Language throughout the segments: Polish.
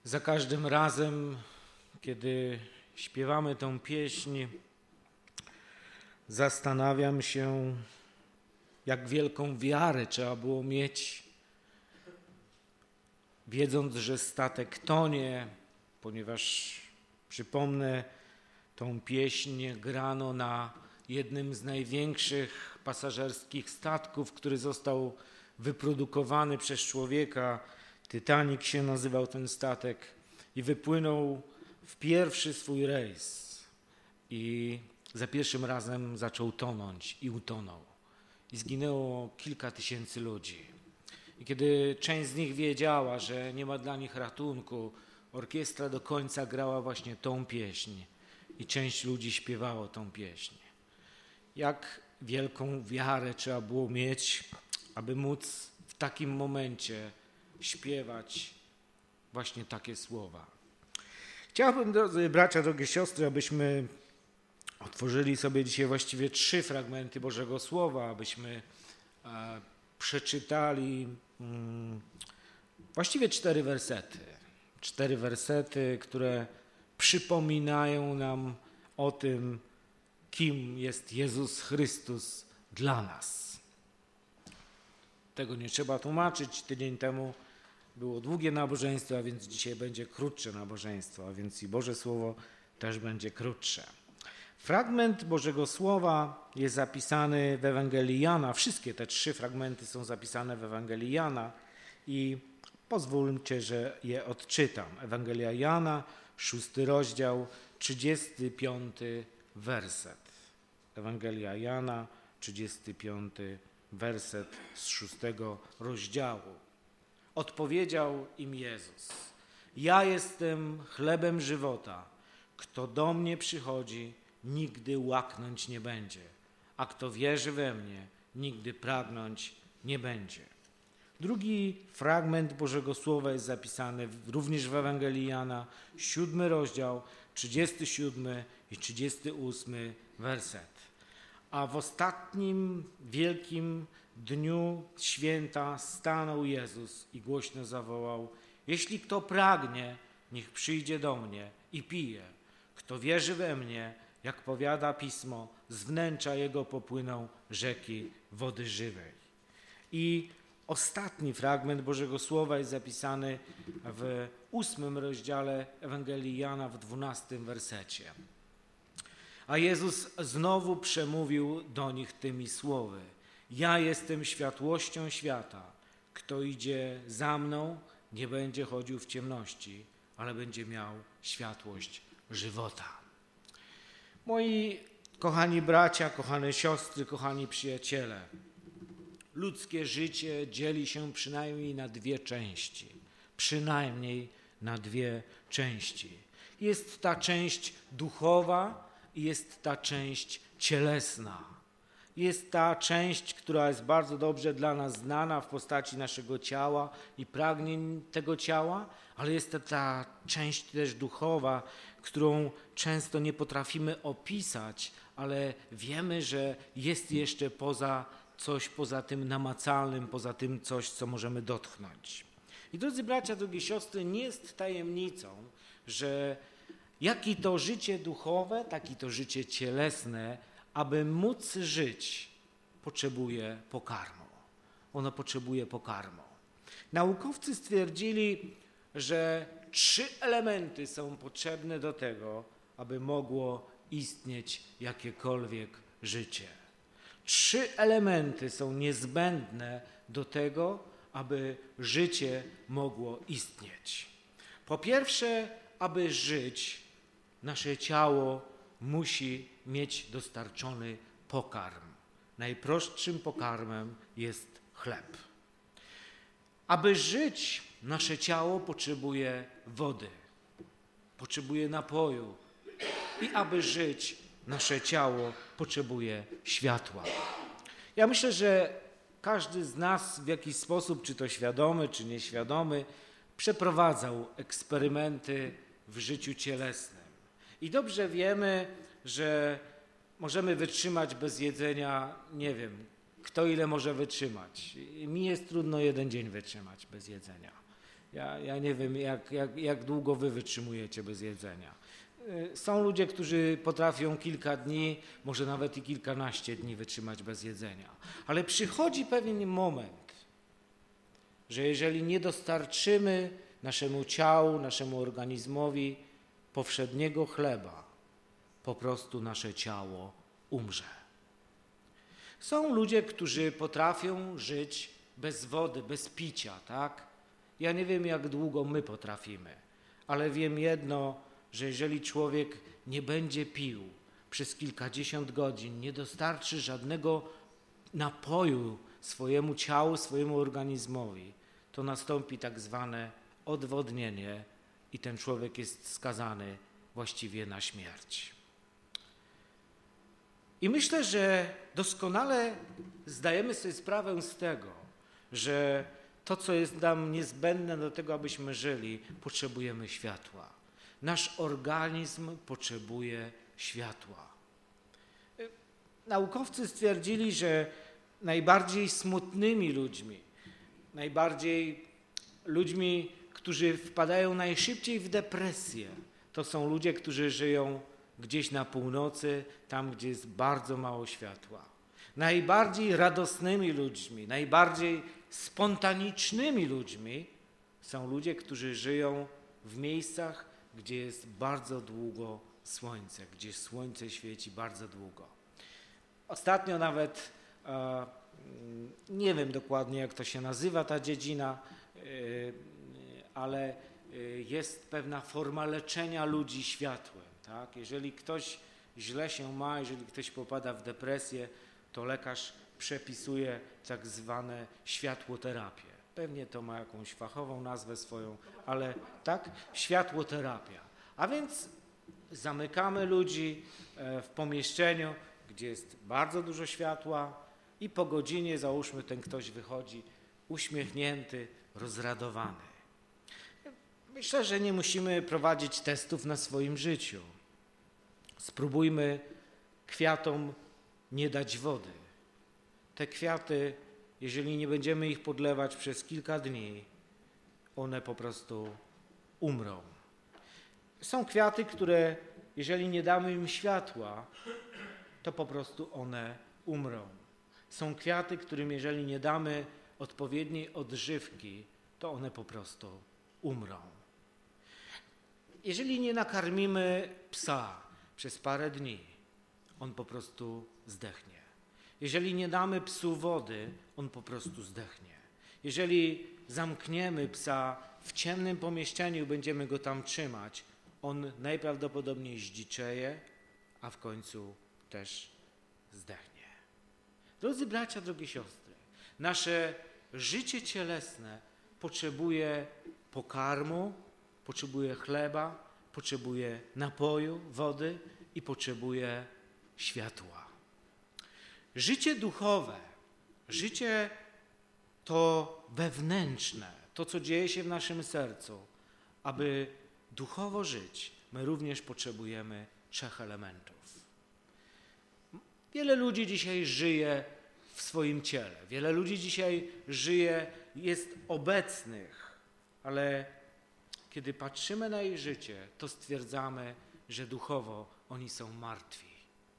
Za każdym razem, kiedy śpiewamy tą pieśń, zastanawiam się, jak wielką wiarę trzeba było mieć, wiedząc, że statek tonie, ponieważ, przypomnę, tą pieśń grano na jednym z największych pasażerskich statków, który został wyprodukowany przez człowieka. Titanic się nazywał ten statek i wypłynął w pierwszy swój rejs i za pierwszym razem zaczął tonąć i utonął. I zginęło kilka tysięcy ludzi. I kiedy część z nich wiedziała, że nie ma dla nich ratunku, orkiestra do końca grała właśnie tą pieśń i część ludzi śpiewało tą pieśń. Jak wielką wiarę trzeba było mieć, aby móc w takim momencie śpiewać właśnie takie słowa. Chciałbym, drodzy bracia, drogie siostry, abyśmy otworzyli sobie dzisiaj właściwie 3 fragmenty Bożego Słowa, abyśmy przeczytali właściwie 4 wersety. 4 wersety, które przypominają nam o tym, kim jest Jezus Chrystus dla nas. Tego nie trzeba tłumaczyć. Tydzień temu było długie nabożeństwo, a więc dzisiaj będzie krótsze nabożeństwo, a więc i Boże Słowo też będzie krótsze. Fragment Bożego Słowa jest zapisany w Ewangelii Jana. Wszystkie te 3 fragmenty są zapisane w Ewangelii Jana i pozwólcie, że je odczytam. Ewangelia Jana, 6 rozdział, 35 werset. Ewangelia Jana, 35 werset z 6 rozdziału. Odpowiedział im Jezus: ja jestem chlebem żywota. Kto do mnie przychodzi, nigdy łaknąć nie będzie, a kto wierzy we mnie, nigdy pragnąć nie będzie. Drugi fragment Bożego Słowa jest zapisany również w Ewangelii Jana, 7 rozdział, 37 i 38 werset. A w ostatnim wielkim dniu święta stanął Jezus i głośno zawołał: jeśli kto pragnie, niech przyjdzie do mnie i pije. Kto wierzy we mnie, jak powiada Pismo, z wnętrza jego popłyną rzeki wody żywej. I ostatni fragment Bożego Słowa jest zapisany w 8 rozdziale Ewangelii Jana, w 12 wersecie. A Jezus znowu przemówił do nich tymi słowy: ja jestem światłością świata. Kto idzie za mną, nie będzie chodził w ciemności, ale będzie miał światłość żywota. Moi kochani bracia, kochane siostry, kochani przyjaciele, ludzkie życie dzieli się przynajmniej na 2 części. Przynajmniej na 2 części. Jest ta część duchowa i jest ta część cielesna. Jest ta część, która jest bardzo dobrze dla nas znana w postaci naszego ciała i pragnień tego ciała, ale jest to ta część też duchowa, którą często nie potrafimy opisać, ale wiemy, że jest jeszcze poza tym namacalnym, poza tym coś, co możemy dotknąć. I drodzy bracia, drogie siostry, nie jest tajemnicą, że jak i to życie duchowe, tak i to życie cielesne, aby móc żyć, potrzebuje pokarmu. Ono potrzebuje pokarmu. Naukowcy stwierdzili, że 3 elementy są potrzebne do tego, aby mogło istnieć jakiekolwiek życie. 3 elementy są niezbędne do tego, aby życie mogło istnieć. Po pierwsze, aby żyć, nasze ciało musi mieć dostarczony pokarm. Najprostszym pokarmem jest chleb. Aby żyć, nasze ciało potrzebuje wody, potrzebuje napoju i aby żyć, nasze ciało potrzebuje światła. Ja myślę, że każdy z nas w jakiś sposób, czy to świadomy, czy nieświadomy, przeprowadzał eksperymenty w życiu cielesnym. I dobrze wiemy, że możemy wytrzymać bez jedzenia, nie wiem, kto ile może wytrzymać. Mi jest trudno 1 dzień wytrzymać bez jedzenia. Ja nie wiem, jak długo wy wytrzymujecie bez jedzenia. Są ludzie, którzy potrafią kilka dni, może nawet i kilkanaście dni wytrzymać bez jedzenia. Ale przychodzi pewien moment, że jeżeli nie dostarczymy naszemu ciału, naszemu organizmowi powszedniego chleba, po prostu nasze ciało umrze. Są ludzie, którzy potrafią żyć bez wody, bez picia, tak? Ja nie wiem, jak długo my potrafimy, ale wiem jedno, że jeżeli człowiek nie będzie pił przez kilkadziesiąt godzin, nie dostarczy żadnego napoju swojemu ciału, swojemu organizmowi, to nastąpi tak zwane odwodnienie i ten człowiek jest skazany właściwie na śmierć. I myślę, że doskonale zdajemy sobie sprawę z tego, że to, co jest nam niezbędne do tego, abyśmy żyli, potrzebujemy światła. Nasz organizm potrzebuje światła. Naukowcy stwierdzili, że najbardziej smutnymi ludźmi, najbardziej ludźmi, którzy wpadają najszybciej w depresję, to są ludzie, którzy żyją gdzieś na północy, tam, gdzie jest bardzo mało światła. Najbardziej radosnymi ludźmi, najbardziej spontanicznymi ludźmi są ludzie, którzy żyją w miejscach, gdzie jest bardzo długo słońce, gdzie słońce świeci bardzo długo. Ostatnio nawet, nie wiem dokładnie, jak to się nazywa ta dziedzina, ale jest pewna forma leczenia ludzi światłem. Tak? Jeżeli ktoś źle się ma, jeżeli ktoś popada w depresję, to lekarz przepisuje tak zwane światłoterapię. Pewnie to ma jakąś fachową nazwę swoją, ale tak, światłoterapia. A więc zamykamy ludzi w pomieszczeniu, gdzie jest bardzo dużo światła i po godzinie, załóżmy, ten ktoś wychodzi uśmiechnięty, rozradowany. Myślę, że nie musimy prowadzić testów na swoim życiu. Spróbujmy kwiatom nie dać wody. Te kwiaty, jeżeli nie będziemy ich podlewać przez kilka dni, one po prostu umrą. Są kwiaty, które jeżeli nie damy im światła, to po prostu one umrą. Są kwiaty, którym jeżeli nie damy odpowiedniej odżywki, to one po prostu umrą. Jeżeli nie nakarmimy psa przez parę dni, on po prostu zdechnie. Jeżeli nie damy psu wody, on po prostu zdechnie. Jeżeli zamkniemy psa w ciemnym pomieszczeniu, będziemy go tam trzymać, on najprawdopodobniej zdziczeje, a w końcu też zdechnie. Drodzy bracia, drogie siostry, nasze życie cielesne potrzebuje pokarmu, potrzebuje chleba, potrzebuje napoju, wody i potrzebuje światła. Życie duchowe, życie to wewnętrzne, to co dzieje się w naszym sercu. Aby duchowo żyć, my również potrzebujemy 3 elementów. Wiele ludzi dzisiaj żyje w swoim ciele, wiele ludzi dzisiaj żyje, jest obecnych, ale kiedy patrzymy na ich życie, to stwierdzamy, że duchowo oni są martwi.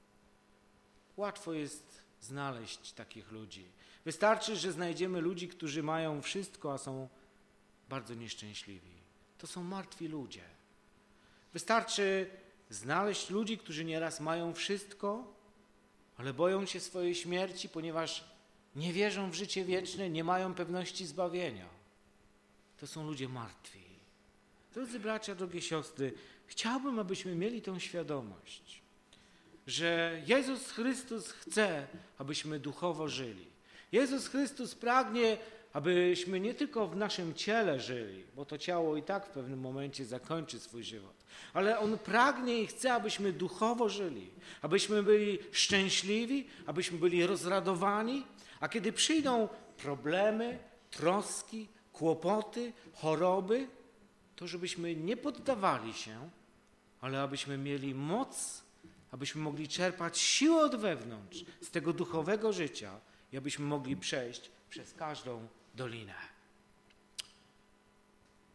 Łatwo jest znaleźć takich ludzi. Wystarczy, że znajdziemy ludzi, którzy mają wszystko, a są bardzo nieszczęśliwi. To są martwi ludzie. Wystarczy znaleźć ludzi, którzy nieraz mają wszystko, ale boją się swojej śmierci, ponieważ nie wierzą w życie wieczne, nie mają pewności zbawienia. To są ludzie martwi. Drodzy bracia, drogie siostry, chciałbym, abyśmy mieli tę świadomość, że Jezus Chrystus chce, abyśmy duchowo żyli. Jezus Chrystus pragnie, abyśmy nie tylko w naszym ciele żyli, bo to ciało i tak w pewnym momencie zakończy swój żywot, ale On pragnie i chce, abyśmy duchowo żyli, abyśmy byli szczęśliwi, abyśmy byli rozradowani, a kiedy przyjdą problemy, troski, kłopoty, choroby, to żebyśmy nie poddawali się, ale abyśmy mieli moc, abyśmy mogli czerpać siłę od wewnątrz z tego duchowego życia i abyśmy mogli przejść przez każdą dolinę.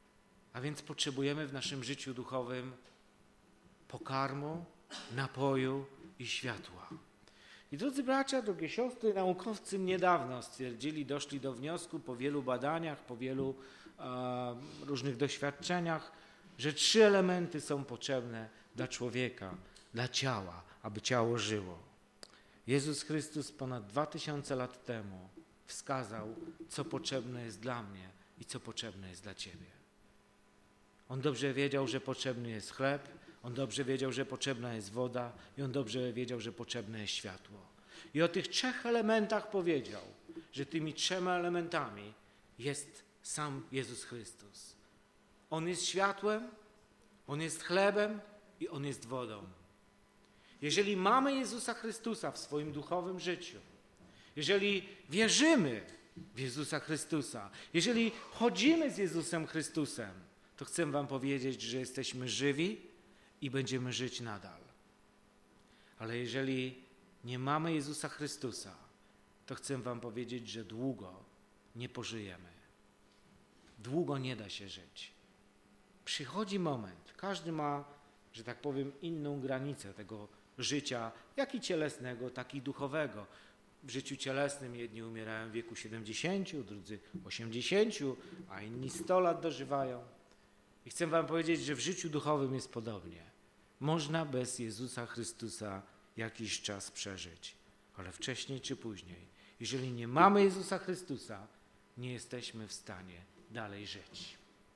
A więc potrzebujemy w naszym życiu duchowym pokarmu, napoju i światła. I drodzy bracia, drogie siostry, naukowcy niedawno stwierdzili, doszli do wniosku po wielu badaniach, po wielu różnych doświadczeniach, że 3 elementy są potrzebne dla człowieka, dla ciała, aby ciało żyło. Jezus Chrystus ponad 2000 lat temu wskazał, co potrzebne jest dla mnie i co potrzebne jest dla ciebie. On dobrze wiedział, że potrzebny jest chleb, on dobrze wiedział, że potrzebna jest woda i on dobrze wiedział, że potrzebne jest światło. I o tych 3 elementach powiedział, że tymi 3 elementami jest sam Jezus Chrystus. On jest światłem, on jest chlebem i on jest wodą. Jeżeli mamy Jezusa Chrystusa w swoim duchowym życiu, jeżeli wierzymy w Jezusa Chrystusa, jeżeli chodzimy z Jezusem Chrystusem, to chcę wam powiedzieć, że jesteśmy żywi i będziemy żyć nadal. Ale jeżeli nie mamy Jezusa Chrystusa, to chcę wam powiedzieć, że długo nie pożyjemy. Długo nie da się żyć. Przychodzi moment, każdy ma, że tak powiem, inną granicę tego życia, jak i cielesnego, tak i duchowego. W życiu cielesnym jedni umierają w wieku 70, drudzy 80, a inni 100 lat dożywają. I chcę wam powiedzieć, że w życiu duchowym jest podobnie. Można bez Jezusa Chrystusa jakiś czas przeżyć, ale wcześniej czy później, jeżeli nie mamy Jezusa Chrystusa, nie jesteśmy w stanie dalej żyć.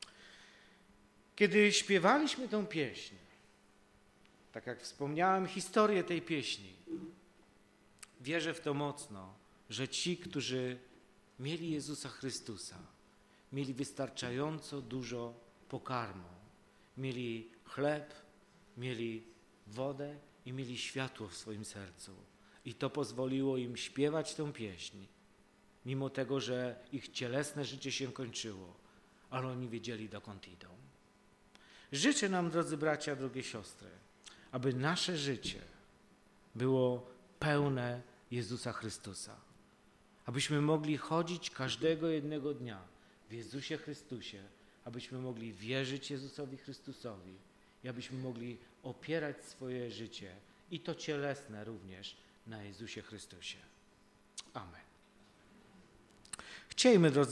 Kiedy śpiewaliśmy tę pieśń, tak jak wspomniałem historię tej pieśni, wierzę w to mocno, że ci, którzy mieli Jezusa Chrystusa, mieli wystarczająco dużo pokarmu, mieli chleb, mieli wodę i mieli światło w swoim sercu. I to pozwoliło im śpiewać tę pieśń, mimo tego, że ich cielesne życie się kończyło, ale oni wiedzieli, dokąd idą. Życzę nam, drodzy bracia, drogie siostry, aby nasze życie było pełne Jezusa Chrystusa. Abyśmy mogli chodzić każdego jednego dnia w Jezusie Chrystusie, abyśmy mogli wierzyć Jezusowi Chrystusowi i abyśmy mogli opierać swoje życie, i to cielesne również, na Jezusie Chrystusie. Amen. Chciejmy, drodzy